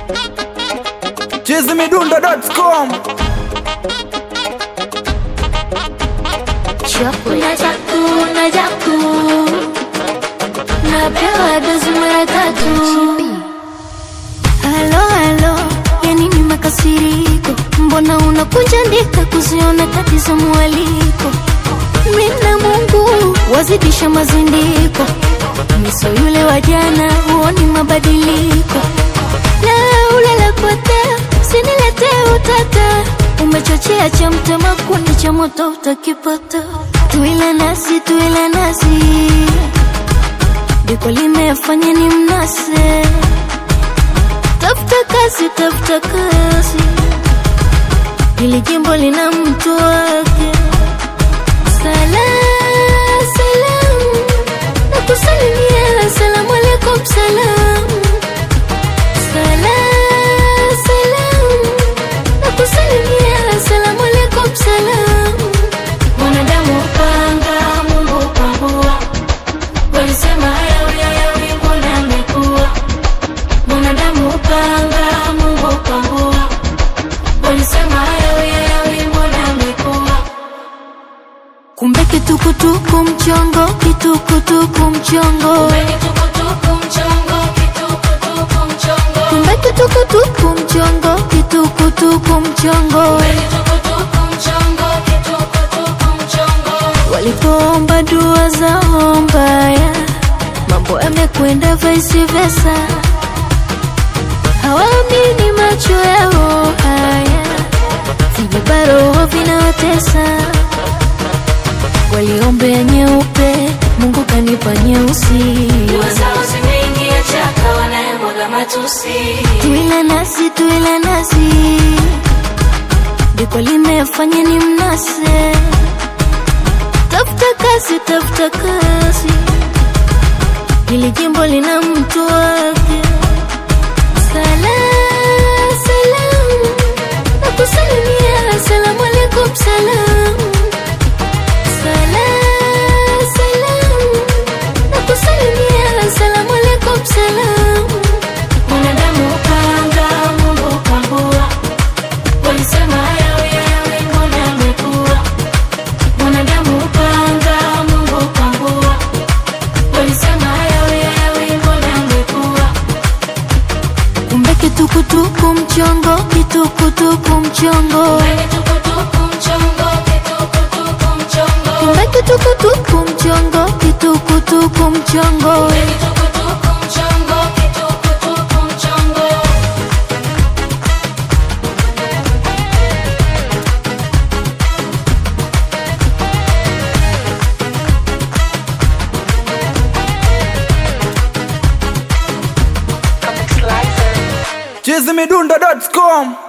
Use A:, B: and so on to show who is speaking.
A: chizimidundo.com.
B: Najaku napewa dozi mara tatu. Halo, yani ni makasiriko. Mbona unakunja ndika kuziona tatizo mwaliko? Mina Mungu wazidisha mazindiko. Miso yule wa jana huoni mabadiliko. Ule potea usinilete utata. Umechochea cha mtema kuni cha moto utakipata. Tuila nasi Diko limefanya ni mnase. Tafuta kasi hili jimbo lina mtu wake. Salam nakusalimia. Salamu alaikum salam. Salam nakusalimia. Salamu alaikum salam. Mwanadamu panga Mungu pangua. Walisema yawi mbona amekuwa. Mwanadamu panga Mungu pangua. Walisema yawi mbona amekuwa. Kumbe kitukutuku mchongo. Kumbe kitukutuku mchongo. Walipoomba dua zao mbaya, mambo yamekwenda vice versa. Hawaamini macho yao haya, vijibaro vinawatesa. Waliombea nyeupe, Mungu kanipa nyeusi.
C: Wazao zimeingia chaka wanayemwaga matusi.
B: Tuila nasi Diko limefanya ni mnase. Tafuta kasi hili jimbo lina mtu wake. Salam nakusalimia. Salamu alaikum salam. Salam nakusalimia. Salamu alaikum salam.
C: Mwanadamu panga Mungu pangua. Walisema yawi mbona amekuwa. Mwanadamu panga Mungu pangua. Walisema yawi mbona amekuwa.
B: Kumbe kitukutuku mchongo. Kumbe kitukutuku mchongo.
A: chizimidundo.com.